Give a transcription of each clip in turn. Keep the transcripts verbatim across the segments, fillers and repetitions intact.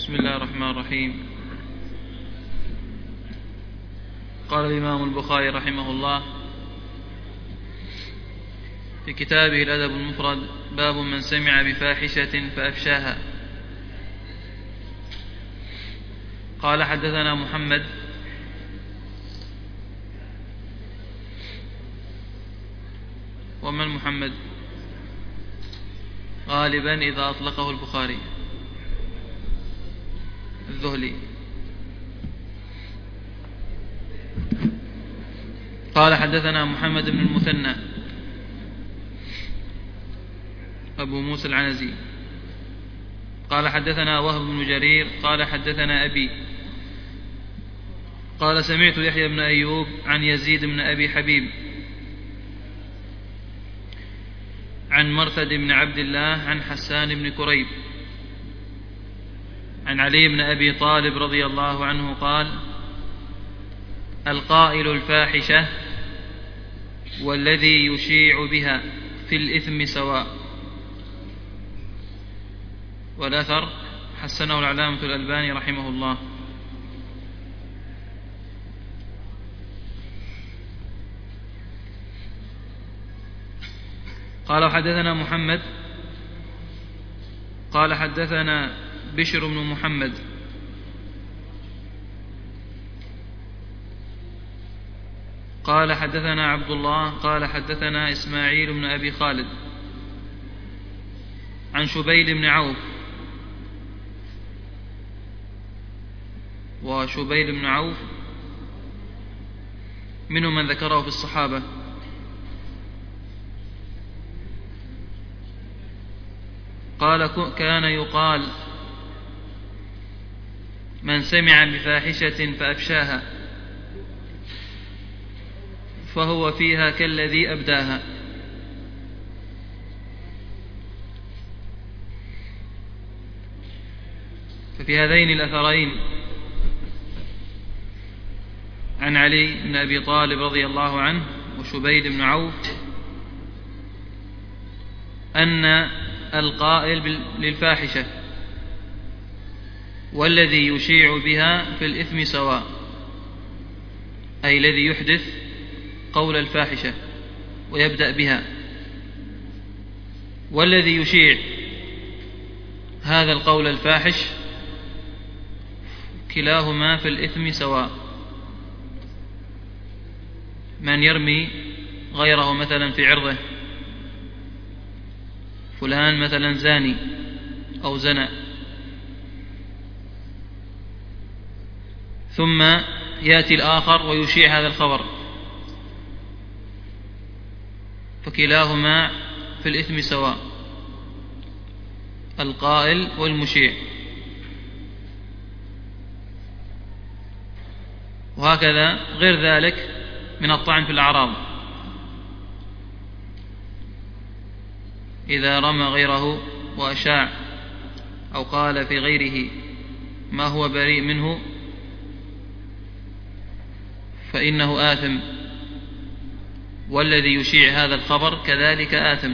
بسم الله الرحمن الرحيم. قال الإمام البخاري رحمه الله في كتابه الأدب المفرد: باب من سمع بفاحشة فأفشاها. قال: حدثنا محمد ومن محمد غالبا إذا أطلقه البخاري الذهلي. قال: حدثنا محمد بن المثنى أبو موسى العنزي قال: حدثنا وهب بن جرير قال: حدثنا أبي قال: سمعت يحيى بن أيوب عن يزيد بن أبي حبيب عن مرثد بن عبد الله عن حسان بن كريب عن علي بن أبي طالب رضي الله عنه قال: القائل الفاحشة والذي يشيع بها في الإثم سواء. والأثر حسنه العلامة الألباني رحمه الله. قال: حدثنا محمد قال: حدثنا بشر بن محمد قال: حدثنا عبد الله قال: حدثنا إسماعيل بن أبي خالد عن شبيل بن عوف. وشبيل بن عوف منهم من ذكره في الصحابة. قال: كان يقال: من سمع بفاحشة فأفشاها فهو فيها كالذي أبداها. ففي هذين الأثرين عن علي بن أبي طالب رضي الله عنه وشبيل بن عوف أن القائل للفاحشة والذي يشيع بها في الإثم سواء، أي الذي يحدث قول الفاحشة ويبدأ بها، والذي يشيع هذا القول الفاحش، كلاهما في الإثم سواء. من يرمي غيره مثلا في عرضه: فلان مثلا زاني أو زنى، ثم يأتي الآخر ويشيع هذا الخبر، فكلاهما في الإثم سواء، القائل والمشيع. وهكذا غير ذلك من الطعن في الأعراض، إذا رمى غيره وأشاع أو قال في غيره ما هو بريء منه فإنه آثم، والذي يشيع هذا الخبر كذلك آثم.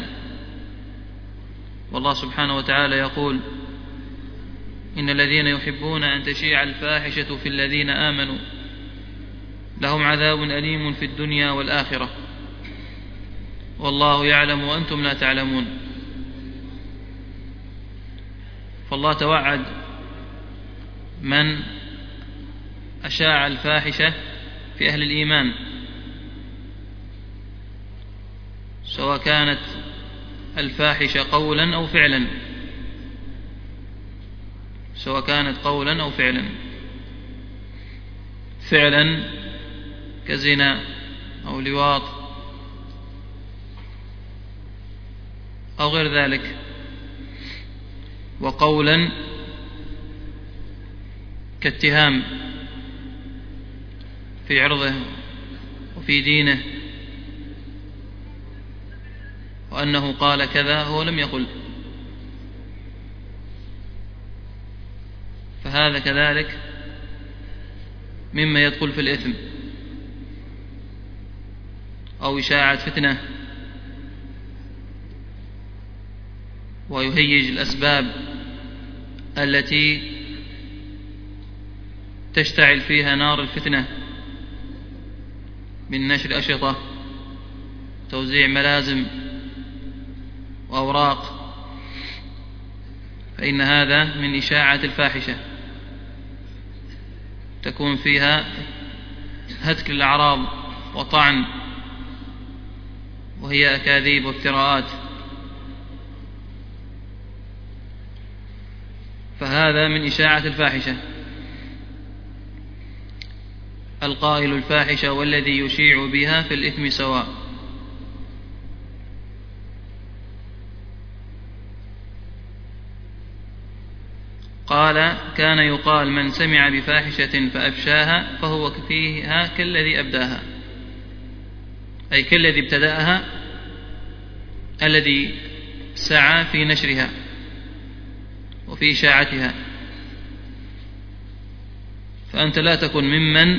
والله سبحانه وتعالى يقول: إن الذين يحبون أن تشيع الفاحشة في الذين آمنوا لهم عذاب أليم في الدنيا والآخرة والله يعلم وأنتم لا تعلمون. فالله توعد من أشاع الفاحشة في أهل الإيمان، سواء كانت الفاحشة قولا أو فعلا، سواء كانت قولا أو فعلا فعلا كزنا أو لواط أو غير ذلك، وقولا كاتهام في عرضه وفي دينه، وأنه قال كذا هو لم يقل، فهذا كذلك مما يدخل في الإثم. أو إشاعة فتنة ويهيج الأسباب التي تشتعل فيها نار الفتنة من نشر أشرطة، توزيع ملازم وأوراق، فإن هذا من إشاعة الفاحشة، تكون فيها هتك الأعراض وطعن، وهي أكاذيب وافتراءات. فهذا من إشاعة الفاحشة. القائل الفاحشة والذي يشيع بها في الإثم سواء. قال: كان يقال من سمع بفاحشة فأفشاها فهو فيها كالذي أبداها، أي كالذي ابتدأها، الذي سعى في نشرها وفي إشاعتها. فأنت لا تكن ممن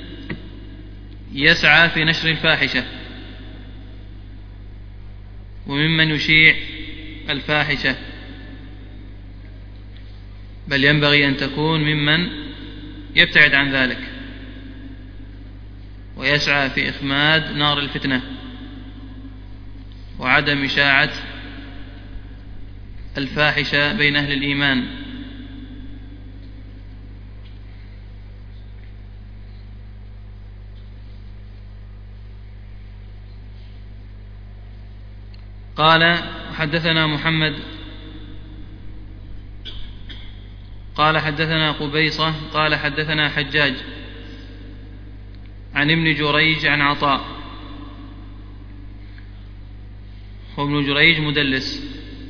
يسعى في نشر الفاحشة وممن يشيع الفاحشة، بل ينبغي أن تكون ممن يبتعد عن ذلك ويسعى في إخماد نار الفتنة وعدم إشاعة الفاحشة بين أهل الإيمان. قال: حدثنا محمد قال حدثنا قبيصة قال حدثنا حجاج عن ابن جريج عن عطاء، وابن جريج مدلس،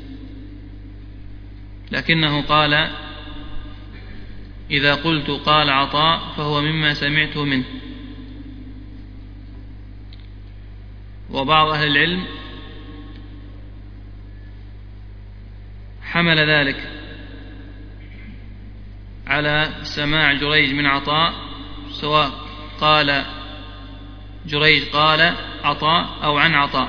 لكنه قال: إذا قلت قال عطاء فهو مما سمعته منه. وبعض أهل العلم حمل ذلك على سماع جريج من عطاء، سواء قال جريج قال عطاء أو عن عطاء،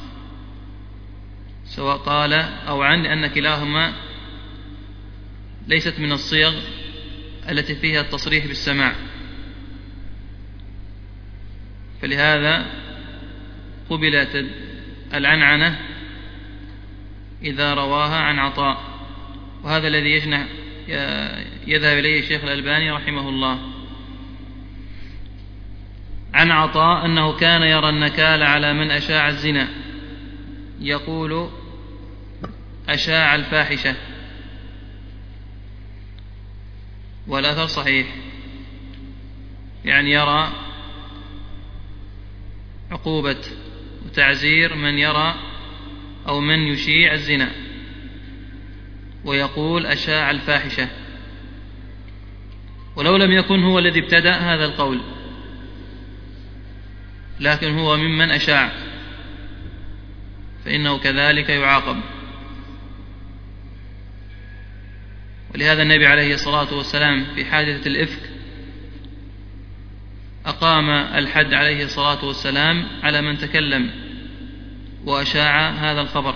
سواء قال أو عن، لأن كلاهما ليست من الصيغ التي فيها التصريح بالسماع، فلهذا قبلت العنعنة إذا رواها عن عطاء. وهذا الذي يجنح يذهب إليه الشيخ الألباني رحمه الله. عن عطاء أنه كان يرى النكال على من أشاع الزنا، يقول: أشاع الفاحشة. والأثر صحيح، يعني يرى عقوبة وتعزير من يرى أو من يشيع الزنا، ويقول: أشاع الفاحشة. ولو لم يكن هو الذي ابتدأ هذا القول، لكن هو ممن أشاع، فإنه كذلك يعاقب. ولهذا النبي عليه الصلاة والسلام في حادثة الإفك أقام الحد عليه الصلاة والسلام على من تكلم وأشاع هذا الخبر،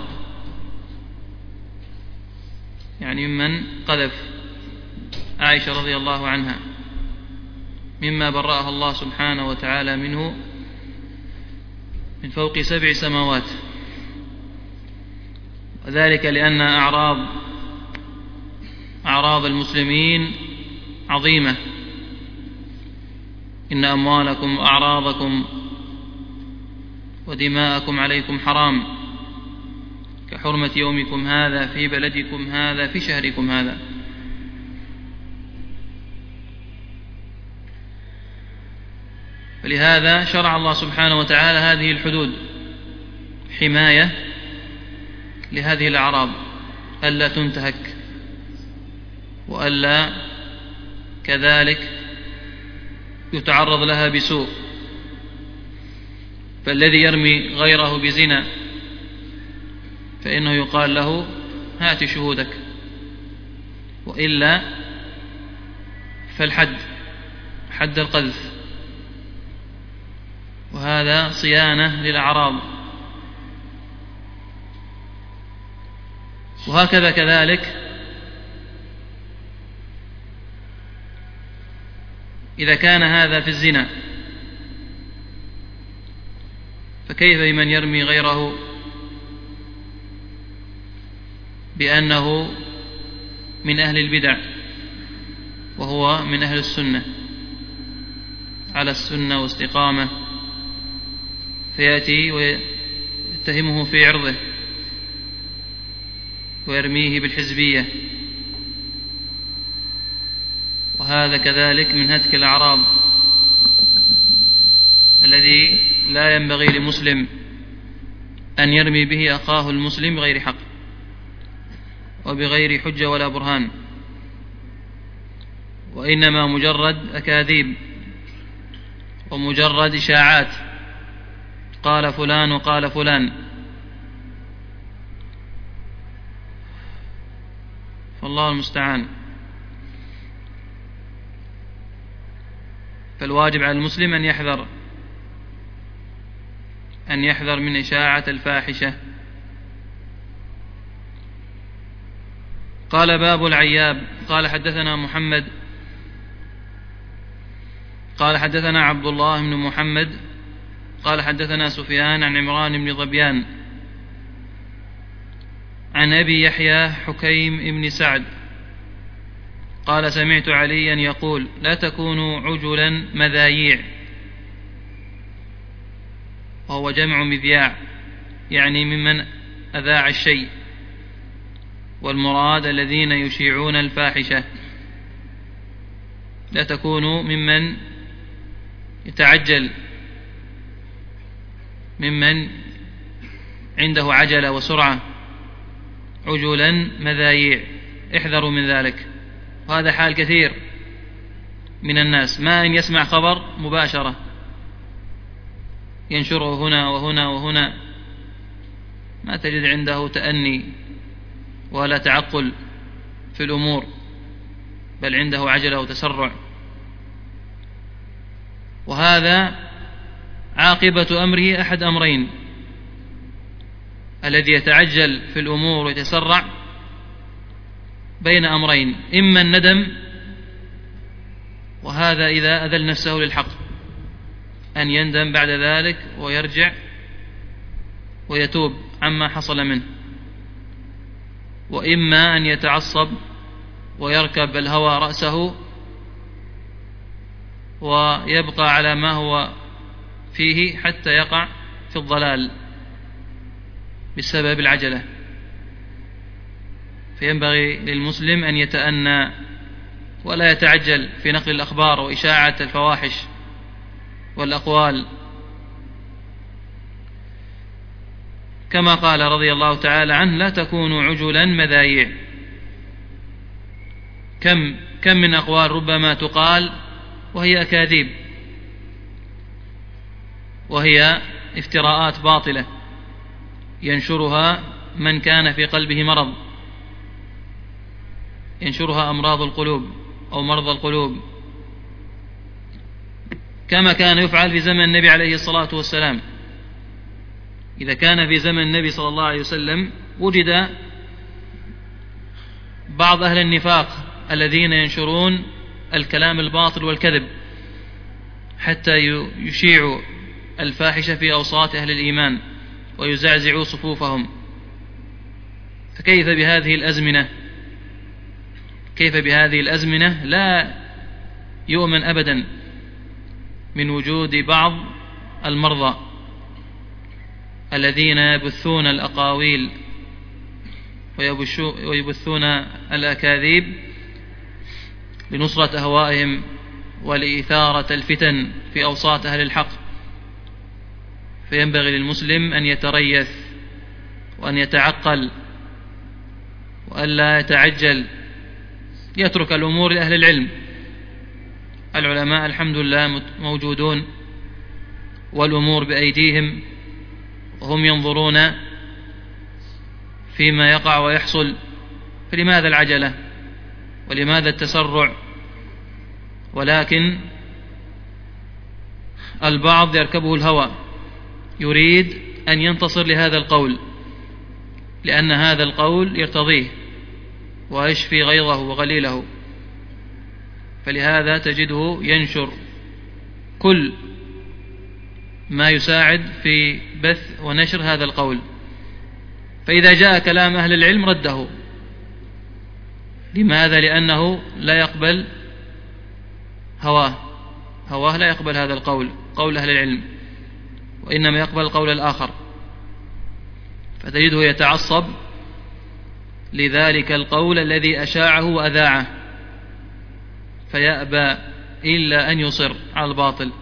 يعني ممن قذف عائشة رضي الله عنها، مما برأها الله سبحانه وتعالى منه من فوق سبع سماوات. وذلك لأن أعراض أعراض المسلمين عظيمة: إن أموالكم وأعراضكم ودماءكم عليكم حرام كحرمة يومكم هذا في بلدكم هذا في شهركم هذا. فلهذا شرع الله سبحانه وتعالى هذه الحدود حماية لهذه الأعراض، ألا تنتهك وألا كذلك يتعرض لها بسوء. فالذي يرمي غيره بزنا فإنه يقال له: هات شهودك، وإلا فالحد، حد القذف. وهذا صيانة للأعراض. وهكذا كذلك إذا كان هذا في الزنا، فكيف بمن يرمي غيره بأنه من أهل البدع وهو من أهل السنة على السنة واستقامة، فيأتي ويتهمه في عرضه ويرميه بالحزبية، وهذا كذلك من هتك الأعراض الذي لا ينبغي لمسلم أن يرمي به أخاه المسلم بغير حق وبغير حجة ولا برهان، وإنما مجرد أكاذيب ومجرد إشاعات، قال فلان وقال فلان. فالله المستعان. فالواجب على المسلم أن يحذر أن يحذر من إشاعة الفاحشة. قال باب العياب. قال حدثنا محمد قال حدثنا عبد الله بن محمد قال حدثنا سفيان عن عمران بن ظبيان عن أبي يحيى حكيم بن سعد قال سمعت عليا يقول لا تكونوا عجلا مذايع، وهو جمع مذياع يعني ممن أذاع الشيء، والمراد الذين يشيعون الفاحشة. لا تكونوا ممن يتعجل، ممن عنده عجلة وسرعة، عجلا مذايع، احذروا من ذلك. وهذا حال كثير من الناس، ما إن يسمع خبر مباشرة ينشره هنا وهنا وهنا، ما تجد عنده تأني ولا تعقل في الأمور، بل عنده عجلة وتسرع. وهذا عاقبة أمره أحد أمرين: الذي يتعجل في الأمور ويتسرع بين أمرين، إما الندم، وهذا إذا أذل نفسه للحق، أن يندم بعد ذلك ويرجع ويتوب عما حصل منه، وإما أن يتعصب ويركب الهوى رأسه ويبقى على ما هو فيه حتى يقع في الضلال بسبب العجلة. فينبغي للمسلم أن يتأنى ولا يتعجل في نقل الأخبار وإشاعة الفواحش والأقوال، كما قال رضي الله تعالى عنه: لا تكونوا عجلا مذايع. كم كم من أقوال ربما تقال وهي أكاذيب، وهي افتراءات باطلة ينشرها من كان في قلبه مرض، ينشرها أمراض القلوب أو مرضى القلوب، كما كان يفعل في زمن النبي عليه الصلاة والسلام. إذا كان في زمن النبي صلى الله عليه وسلم وجد بعض أهل النفاق الذين ينشرون الكلام الباطل والكذب حتى يشيعوا الفاحشة في أوساط أهل الإيمان ويزعزعوا صفوفهم. فكيف بهذه الأزمنة؟ كيف بهذه الأزمنة لا يؤمن أبدا من وجود بعض المرضى الذين يبثون الأقاويل ويبثون الأكاذيب لنصرة أهوائهم ولإثارة الفتن في أوساط أهل الحق. فينبغي للمسلم أن يتريث وأن يتعقل وألا يتعجل، يترك الأمور لأهل العلم. العلماء الحمد لله موجودون والأمور بأيديهم، وهم ينظرون فيما يقع ويحصل. فلماذا العجلة ولماذا التسرع؟ ولكن البعض يركبه الهوى، يريد أن ينتصر لهذا القول لأن هذا القول يرتضيه ويشفي غيظه وغليله، فلهذا تجده ينشر كل ما يساعد في بث ونشر هذا القول، فإذا جاء كلام أهل العلم رده. لماذا؟ لأنه لا يقبل هواه هواه لا يقبل هذا القول، قول أهل العلم، وإنما يقبل القول الآخر، فتجده يتعصب لذلك القول الذي أشاعه وأذاعه، فيأبى إلا أن يصر على الباطل.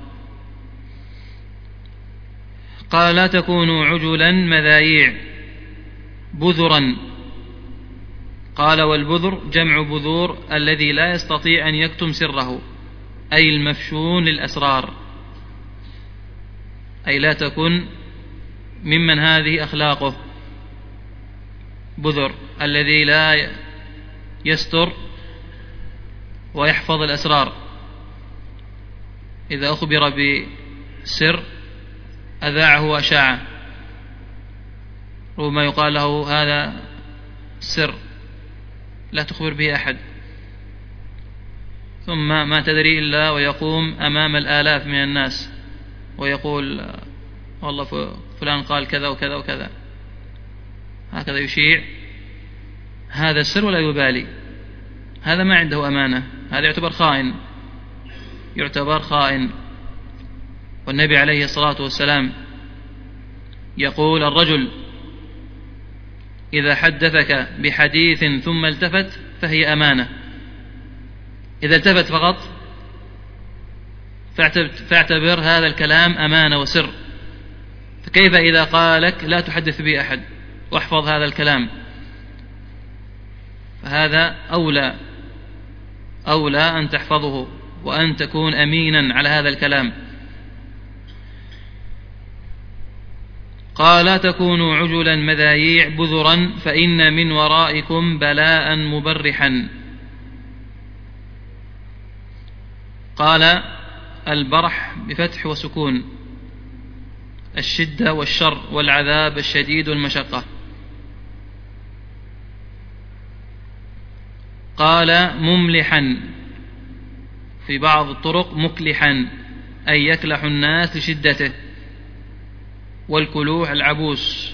قال: لا تكونوا عجلا مذايع بذرا. قال: والبذر جمع بذور الذي لا يستطيع أن يكتم سره، أي المفشون للأسرار، أي لا تكن ممن هذه أخلاقه، بذر الذي لا يستر ويحفظ الأسرار، إذا أخبر بسر أذاعه وأشاعه، ربما يقال له هذا سر لا تخبر به أحد، ثم ما تدري إلا ويقوم أمام الآلاف من الناس ويقول والله فلان قال كذا وكذا وكذا، هكذا يشيع هذا السر ولا يبالي. هذا ما عنده أمانة، هذا يعتبر خائن، يعتبر خائن. والنبي عليه الصلاة والسلام يقول: الرجل إذا حدثك بحديث ثم التفت فهي أمانة. إذا التفت فقط فاعتبر هذا الكلام أمانة وسر، فكيف إذا قالك لا تحدث به أحد واحفظ هذا الكلام؟ فهذا أولى أولى أن تحفظه وأن تكون أمينا على هذا الكلام. قال: لا تكونوا عجلا مذايع بذرا، فإن من ورائكم بلاء مبرحا. قال: البرح بفتح وسكون، الشدة والشر والعذاب الشديد والمشقة. قال: مملحا، في بعض الطرق مكلحا، أي يكلح الناس لشدته، والكلوح العبوس.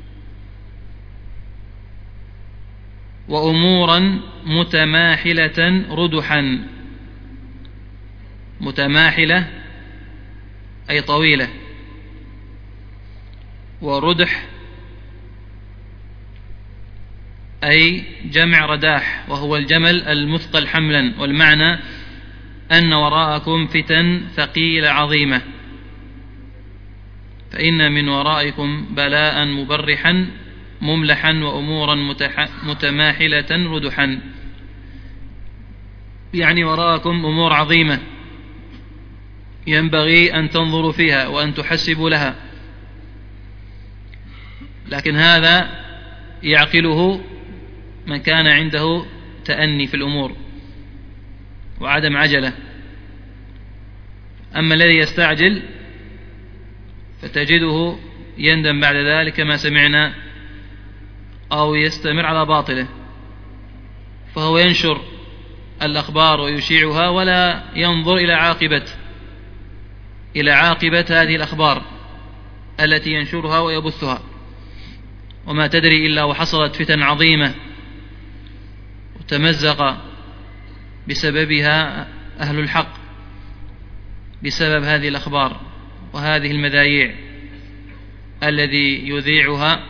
وأمورا متماحلة ردحا، متماحلة أي طويلة، وردح أي جمع رداح، وهو الجمل المثقل حملا، والمعنى أن وراءكم فتن ثقيلة عظيمة. فإن من ورائكم بلاء مبرحا مملحا وأمورا متماحلة ردحا، يعني وراءكم أمور عظيمة ينبغي أن تنظروا فيها وأن تحسبوا لها، لكن هذا يعقله من كان عنده تأني في الأمور وعدم عجلة. أما الذي يستعجل فتجده يندم بعد ذلك ما سمعنا، أو يستمر على باطله، فهو ينشر الأخبار ويشيعها ولا ينظر إلى عاقبة إلى عاقبة هذه الأخبار التي ينشرها ويبثها، وما تدري إلا وحصلت فتن عظيمة وتمزق بسببها أهل الحق بسبب هذه الأخبار وهذه المذايع الذي يذيعها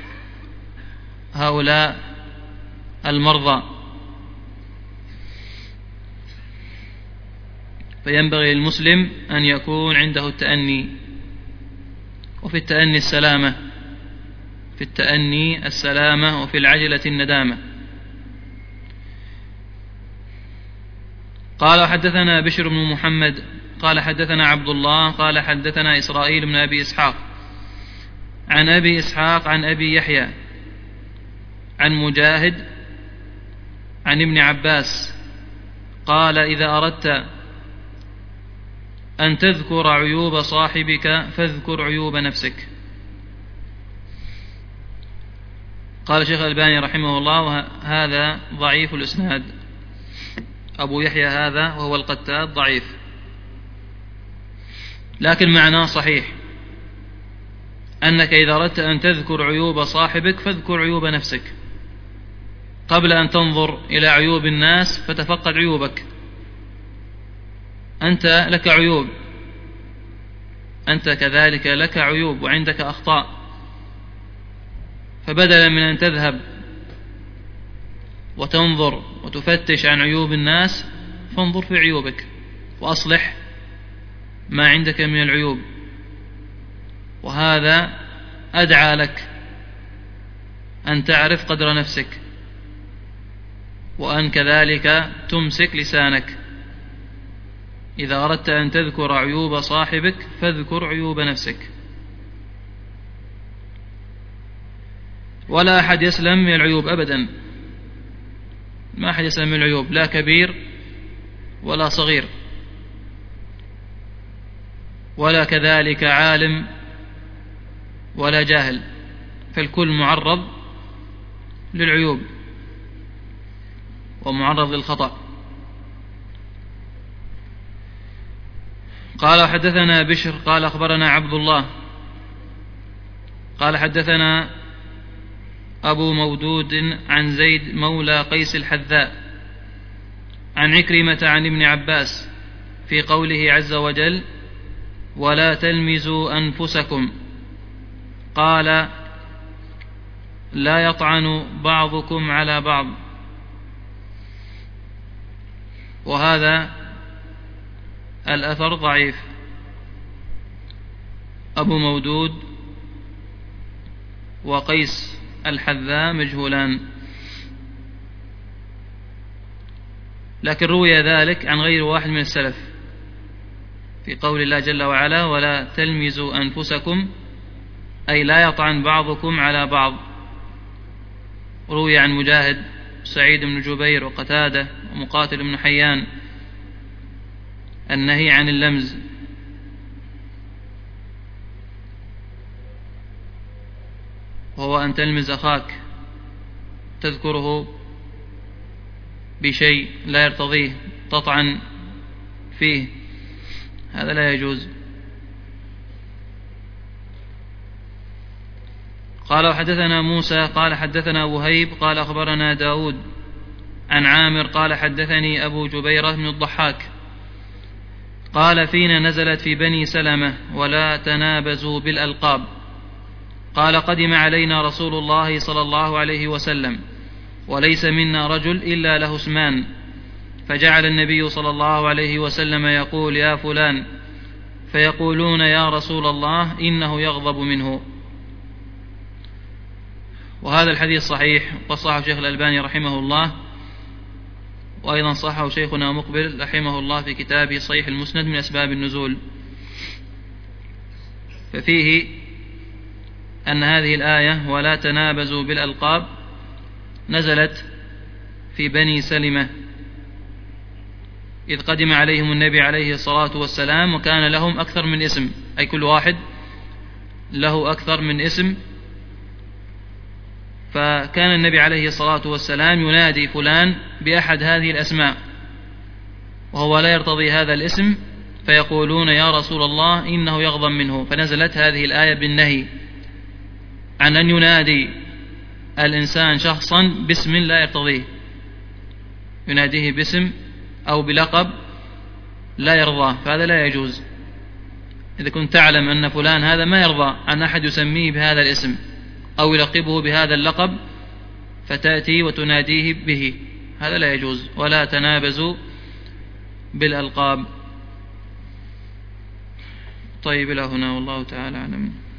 هؤلاء المرضى. فينبغي للمسلم أن يكون عنده التأني، وفي التأني السلامة، في التأني السلامة وفي العجلة الندامة. قال: حدثنا بشر بن محمد قال حدثنا عبد الله قال حدثنا إسرائيل بن أبي إسحاق عن أبي إسحاق عن أبي يحيى عن مجاهد عن ابن عباس قال: إذا أردت أن تذكر عيوب صاحبك فاذكر عيوب نفسك. قال الشيخ الألباني رحمه الله: هذا ضعيف الإسناد، أبو يحيى هذا وهو القتاد ضعيف، لكن معناه صحيح، أنك إذا أردت أن تذكر عيوب صاحبك فاذكر عيوب نفسك قبل أن تنظر إلى عيوب الناس فتفقد عيوبك. أنت لك عيوب، أنت كذلك لك عيوب وعندك أخطاء، فبدلا من أن تذهب وتنظر وتفتش عن عيوب الناس فانظر في عيوبك وأصلح ما عندك من العيوب، وهذا أدعى لك أن تعرف قدر نفسك، وأن كذلك تمسك لسانك. إذا أردت أن تذكر عيوب صاحبك فاذكر عيوب نفسك. ولا أحد يسلم من العيوب أبدا، ما أحد يسلم من العيوب، لا كبير ولا صغير، ولا كذلك عالم ولا جاهل، فالكل معرض للعيوب ومعرض للخطأ. قال حدثنا بشر قال أخبرنا عبد الله قال حدثنا أبو مودود عن زيد مولى قيس الحذاء عن عكرمة عن ابن عباس في قوله عز وجل: ولا تلمزوا أنفسكم، قال: لا يطعن بعضكم على بعض. وهذا الأثر ضعيف. أبو مودود وقيس الحذاء مجهولان، لكن روي ذلك عن غير واحد من السلف في قول الله جل وعلا: ولا تلمزوا أنفسكم، أي لا يطعن بعضكم على بعض. روي عن مجاهد، سعيد بن جبير، وقتادة، ومقاتل بن حيان النهي عن اللمز. وهو أن تلمز أخاك تذكره بشيء لا يرتضيه، تطعن فيه، هذا لا يجوز. قال وحدثنا موسى قال حدثنا وهيب قال أخبرنا داود عن عامر قال حدثني أبو جبيرة بن الضحاك قال: فينا نزلت في بني سلمة: ولا تنابزوا بالألقاب. قال: قدم علينا رسول الله صلى الله عليه وسلم، وليس منا رجل إلا له اسمان، فجعل النبي صلى الله عليه وسلم يقول: يا فلان، فيقولون: يا رسول الله، إنه يغضب منه. وهذا الحديث صحيح، وصححه شيخ الألباني رحمه الله، وأيضا صححه شيخنا مقبل رحمه الله في كتابه صحيح المسند من أسباب النزول. ففيه أن هذه الآية: ولا تنابزوا بالألقاب، نزلت في بني سلمة إذ قدم عليهم النبي عليه الصلاة والسلام، وكان لهم أكثر من اسم، أي كل واحد له أكثر من اسم. فكان النبي عليه الصلاة والسلام ينادي فلان بأحد هذه الأسماء وهو لا يرتضي هذا الاسم، فيقولون: يا رسول الله، إنه يغضب منه. فنزلت هذه الآية بالنهي عن أن ينادي الإنسان شخصا باسم لا يرتضيه، يناديه باسم أو بلقب لا يرضاه، فهذا لا يجوز. إذا كنت تعلم أن فلان هذا ما يرضى أن أحد يسميه بهذا الاسم أو يلقبه بهذا اللقب، فتأتي وتناديه به، هذا لا يجوز. ولا تنابزوا بالألقاب. طيب، إلى هنا والله تعالى أعلم.